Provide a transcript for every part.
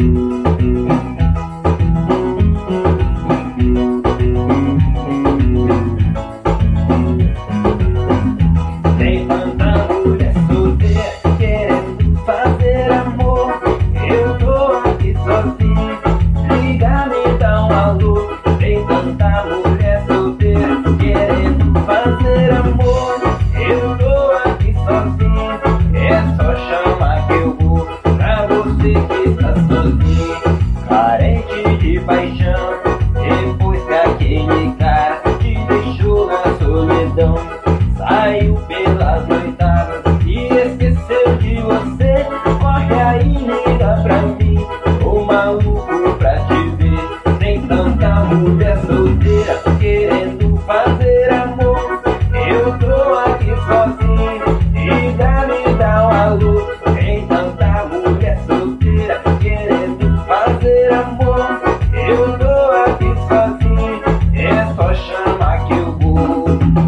Tem tanta mulher solteira querendo fazer amor. Eu tô aqui sozinho, liga, me dá um alô. Tem tanta mulher solteira querendo fazer amor. Eu tô aqui sozinho, é só chamar que eu vou. Pra você que está sozinho, carente de paixão, depois que aquele cara te deixou na solidão. Saiu pelas noitadas e esqueceu de você. Corre aí, liga pra mim, tô maluco pra te ver. Tem tanta mulher solteira querendo fazer amor. Eu tô aqui sozinho, liga, me dá um alô. Tem tanta mulher solteira querendo fazer amor. Eu tô aqui sozinho, é só chamar que eu vou.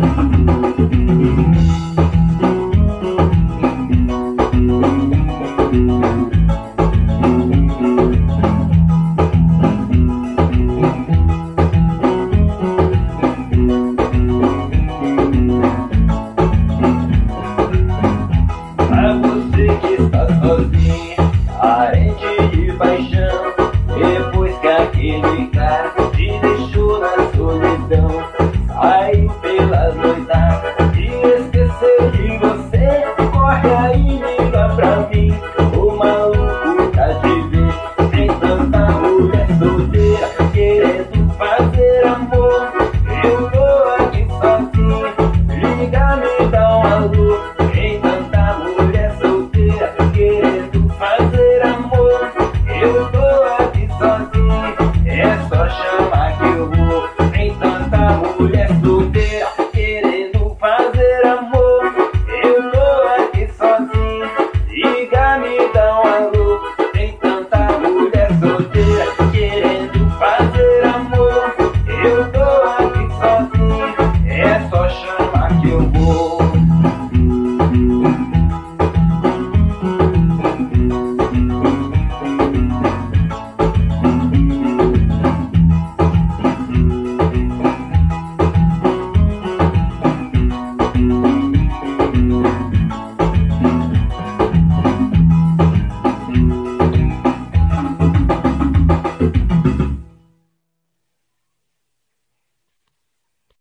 Pra você que está sozinho, carente de paixão, depois que aquele cara te deixou na solidão.